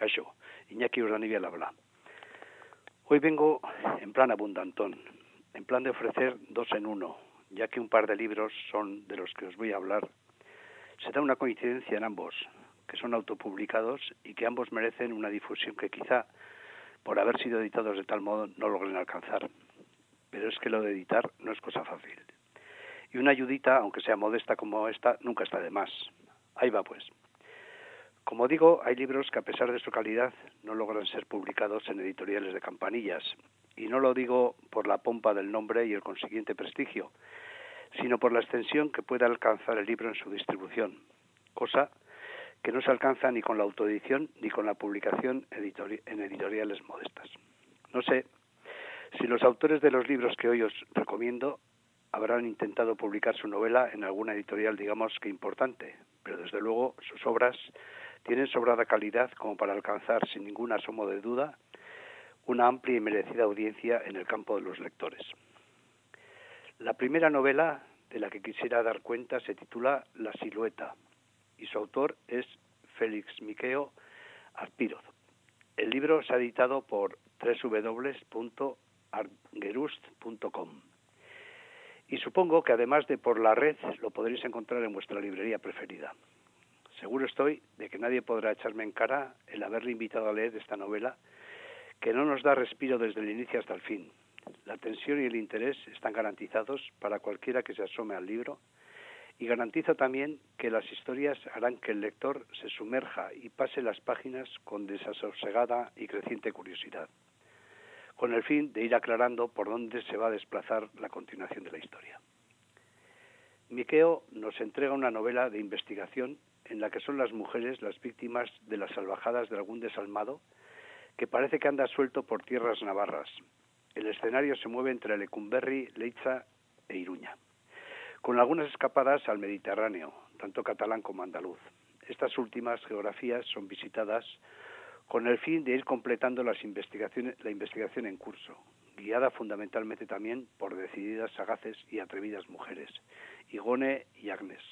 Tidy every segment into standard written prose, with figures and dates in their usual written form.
Caixo, Iñaki Urdanibia al habla. Hoy vengo en plan abundantón, en plan de ofrecer 2 en 1, ya que un par de libros son de los que os voy a hablar. Se da una coincidencia en ambos, que son autopublicados y que ambos merecen una difusión que quizá, por haber sido editados de tal modo, no logren alcanzar. Pero es que lo de editar no es cosa fácil. Y una ayudita, aunque sea modesta como esta, nunca está de más. Ahí va pues. Como digo, hay libros que a pesar de su calidad no logran ser publicados en editoriales de campanillas. Y no lo digo por la pompa del nombre y el consiguiente prestigio, sino por la extensión que pueda alcanzar el libro en su distribución, cosa que no se alcanza ni con la autoedición ni con la publicación en editoriales modestas. No sé si los autores de los libros que hoy os recomiendo habrán intentado publicar su novela en alguna editorial, digamos que importante, pero desde luego sus obras tienen sobrada calidad como para alcanzar sin ningún asomo de duda una amplia y merecida audiencia en el campo de los lectores. La primera novela de la que quisiera dar cuenta se titula La silueta y su autor es Félix Miqueo Arpiroz. El libro se ha editado por www.argerust.com y supongo que además de por la red lo podréis encontrar en vuestra librería preferida. Seguro estoy de que nadie podrá echarme en cara el haberle invitado a leer esta novela que no nos da respiro desde el inicio hasta el fin. La tensión y el interés están garantizados para cualquiera que se asome al libro y garantizo también que las historias harán que el lector se sumerja y pase las páginas con desasosegada y creciente curiosidad, con el fin de ir aclarando por dónde se va a desplazar la continuación de la historia. Miqueo nos entrega una novela de investigación en la que son las mujeres las víctimas de las salvajadas de algún desalmado que parece que anda suelto por tierras navarras. El escenario se mueve entre Lecumberri, Leitza e Iruña, con algunas escapadas al Mediterráneo, tanto catalán como andaluz. Estas últimas geografías son visitadas con el fin de ir completando la investigación en curso, guiada fundamentalmente también por decididas, sagaces y atrevidas mujeres, Igone y Agnes.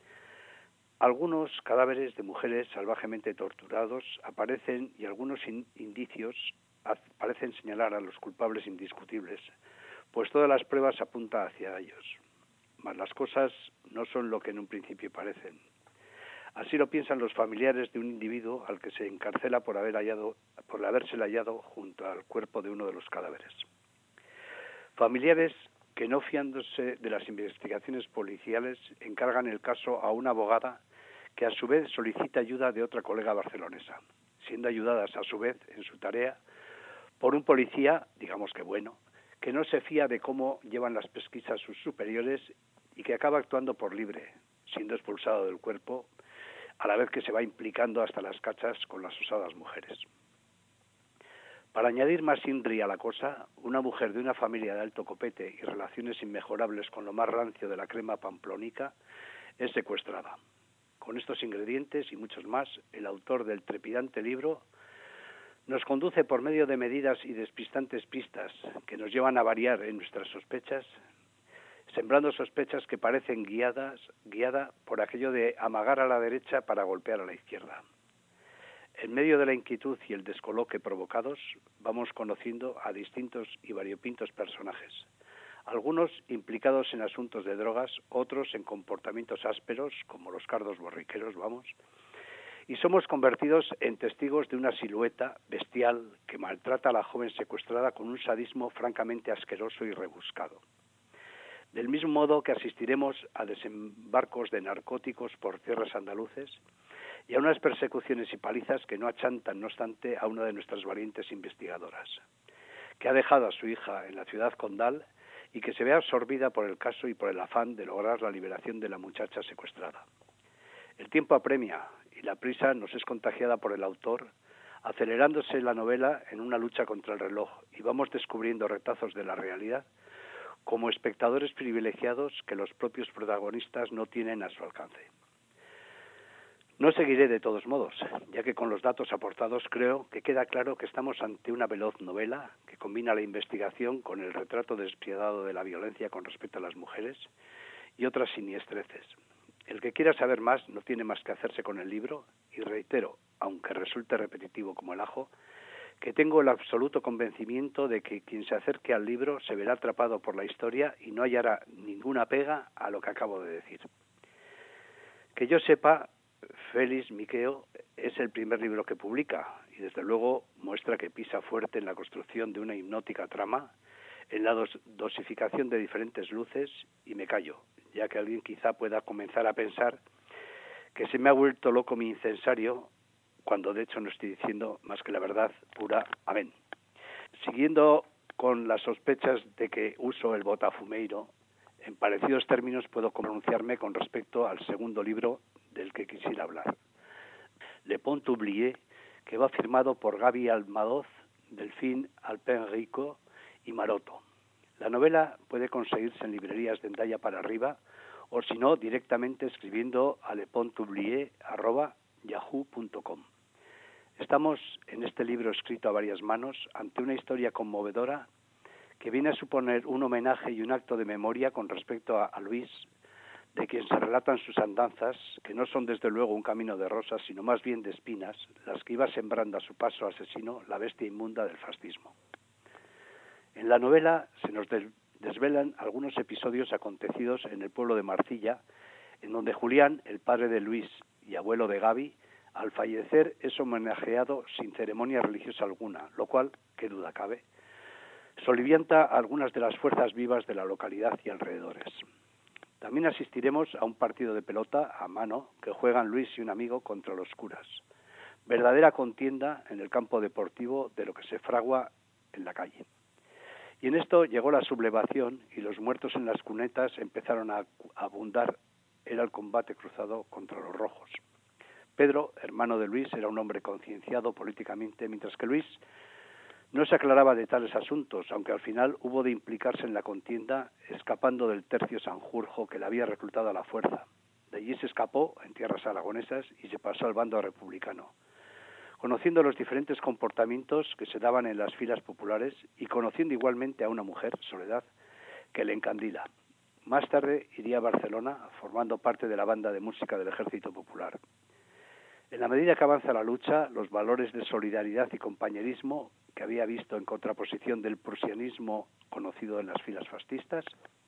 Algunos cadáveres de mujeres salvajemente torturados aparecen y algunos indicios parecen señalar a los culpables indiscutibles, pues todas las pruebas apuntan hacia ellos. Mas las cosas no son lo que en un principio parecen. Así lo piensan los familiares de un individuo al que se encarcela por habérsele hallado junto al cuerpo de uno de los cadáveres. Familiares que, no fiándose de las investigaciones policiales, encargan el caso a una abogada que a su vez solicita ayuda de otra colega barcelonesa, siendo ayudadas a su vez en su tarea por un policía, digamos que bueno, que no se fía de cómo llevan las pesquisas sus superiores y que acaba actuando por libre, siendo expulsado del cuerpo, a la vez que se va implicando hasta las cachas con las osadas mujeres. Para añadir más inri a la cosa, una mujer de una familia de alto copete y relaciones inmejorables con lo más rancio de la crema pamplónica es secuestrada. Con estos ingredientes y muchos más, el autor del trepidante libro nos conduce por medio de medidas y despistantes pistas que nos llevan a variar en nuestras sospechas, sembrando sospechas que parecen guiada por aquello de amagar a la derecha para golpear a la izquierda. En medio de la inquietud y el descoloque provocados, vamos conociendo a distintos y variopintos personajes, algunos implicados en asuntos de drogas, otros en comportamientos ásperos, como los cardos borriqueros, y somos convertidos en testigos de una silueta bestial que maltrata a la joven secuestrada con un sadismo francamente asqueroso y rebuscado. Del mismo modo que asistiremos a desembarcos de narcóticos por tierras andaluces y a unas persecuciones y palizas que no achantan, no obstante, a una de nuestras valientes investigadoras, que ha dejado a su hija en la ciudad condal y que se ve absorbida por el caso y por el afán de lograr la liberación de la muchacha secuestrada. El tiempo apremia y la prisa nos es contagiada por el autor, acelerándose la novela en una lucha contra el reloj, y vamos descubriendo retazos de la realidad como espectadores privilegiados que los propios protagonistas no tienen a su alcance. No seguiré de todos modos, ya que con los datos aportados creo que queda claro que estamos ante una veloz novela que combina la investigación con el retrato despiadado de la violencia con respecto a las mujeres y otras siniestreces. El que quiera saber más no tiene más que hacerse con el libro y reitero, aunque resulte repetitivo como el ajo, que tengo el absoluto convencimiento de que quien se acerque al libro se verá atrapado por la historia y no hallará ninguna pega a lo que acabo de decir. Que yo sepa, Félix Miqueo es el primer libro que publica y desde luego muestra que pisa fuerte en la construcción de una hipnótica trama, en la dosificación de diferentes luces, y me callo, ya que alguien quizá pueda comenzar a pensar que se me ha vuelto loco mi incensario, cuando de hecho no estoy diciendo más que la verdad pura. Amén. Siguiendo con las sospechas de que uso el botafumeiro, en parecidos términos puedo pronunciarme con respecto al segundo libro del que quisiera hablar, Le Pont Oublié, que va firmado por Gaby Almadoz, Delphine Alpen-Rico y Maroto. La novela puede conseguirse en librerías de Hendaya para arriba, o si no, directamente escribiendo a lepontoublié@yahoo.com. Estamos en este libro escrito a varias manos ante una historia conmovedora que viene a suponer un homenaje y un acto de memoria con respecto a Luis, de quien se relatan sus andanzas, que no son desde luego un camino de rosas, sino más bien de espinas, las que iba sembrando a su paso asesino la bestia inmunda del fascismo. En la novela se nos desvelan algunos episodios acontecidos en el pueblo de Marcilla, en donde Julián, el padre de Luis y abuelo de Gaby, al fallecer es homenajeado sin ceremonia religiosa alguna, lo cual, qué duda cabe, solivianta algunas de las fuerzas vivas de la localidad y alrededores. También asistiremos a un partido de pelota a mano que juegan Luis y un amigo contra los curas. Verdadera contienda en el campo deportivo de lo que se fragua en la calle. Y en esto llegó la sublevación y los muertos en las cunetas empezaron a abundar. Era el combate cruzado contra los rojos. Pedro, hermano de Luis, era un hombre concienciado políticamente, mientras que Luis no se aclaraba de tales asuntos, aunque al final hubo de implicarse en la contienda, escapando del tercio Sanjurjo que le había reclutado a la fuerza. De allí se escapó en tierras aragonesas y se pasó al bando republicano, conociendo los diferentes comportamientos que se daban en las filas populares y conociendo igualmente a una mujer, Soledad, que le encandila. Más tarde iría a Barcelona, formando parte de la banda de música del Ejército Popular. En la medida que avanza la lucha, los valores de solidaridad y compañerismo que había visto en contraposición del prusianismo conocido en las filas fascistas,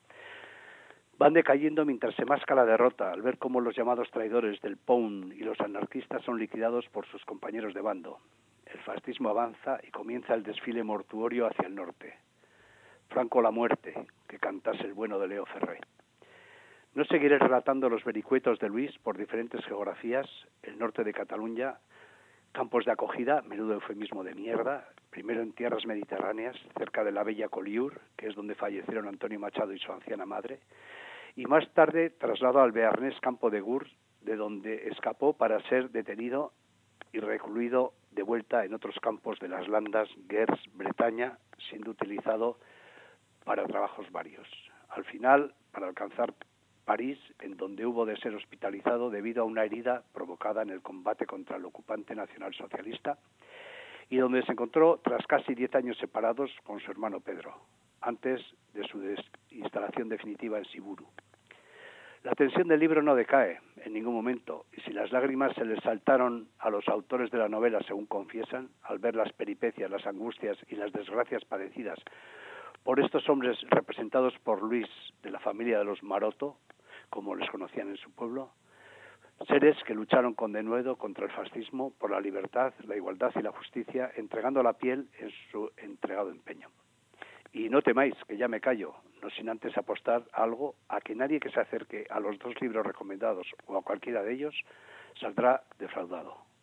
van decayendo mientras se masca la derrota al ver cómo los llamados traidores del POUN y los anarquistas son liquidados por sus compañeros de bando. El fascismo avanza y comienza el desfile mortuorio hacia el norte. Franco la muerte, que cantase el bueno de Leo Ferré. No seguiré relatando los vericuetos de Luis por diferentes geografías, el norte de Cataluña, campos de acogida, menudo eufemismo de mierda, primero en tierras mediterráneas, cerca de la bella Collioure, que es donde fallecieron Antonio Machado y su anciana madre, y más tarde trasladado al bearnés campo de Gurs, de donde escapó para ser detenido y recluido de vuelta en otros campos de las Landas, Gers, Bretaña, siendo utilizado para trabajos varios. Al final, para alcanzar París, en donde hubo de ser hospitalizado debido a una herida provocada en el combate contra el ocupante nacionalsocialista, y donde se encontró tras casi 10 años separados con su hermano Pedro, antes de su instalación definitiva en Siburu. La tensión del libro no decae en ningún momento, y si las lágrimas se les saltaron a los autores de la novela, según confiesan, al ver las peripecias, las angustias y las desgracias padecidas por estos hombres representados por Luis de la familia de los Maroto, como les conocían en su pueblo, seres que lucharon con denuedo contra el fascismo por la libertad, la igualdad y la justicia, entregando la piel en su entregado empeño. Y no temáis, que ya me callo, no sin antes apostar algo a que nadie que se acerque a los dos libros recomendados o a cualquiera de ellos saldrá defraudado.